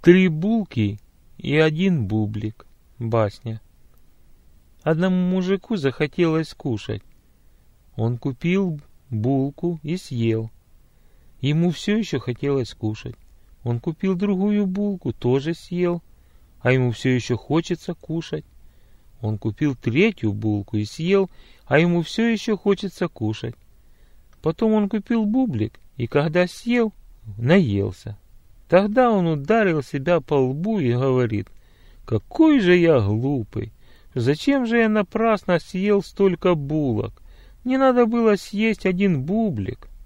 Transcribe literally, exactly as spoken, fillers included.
Три булки и один бублик. Басня. Одному мужику захотелось кушать. Он купил булку и съел. Ему все еще хотелось кушать. Он купил другую булку, тоже съел, а ему все еще хочется кушать. Он купил третью булку и съел, а ему все еще хочется кушать. Потом он купил бублик, и когда съел, наелся. Тогда он ударил себя по лбу и говорит: «Какой же я глупый! Зачем же я напрасно съел столько булок? Мне надо было съесть один бублик».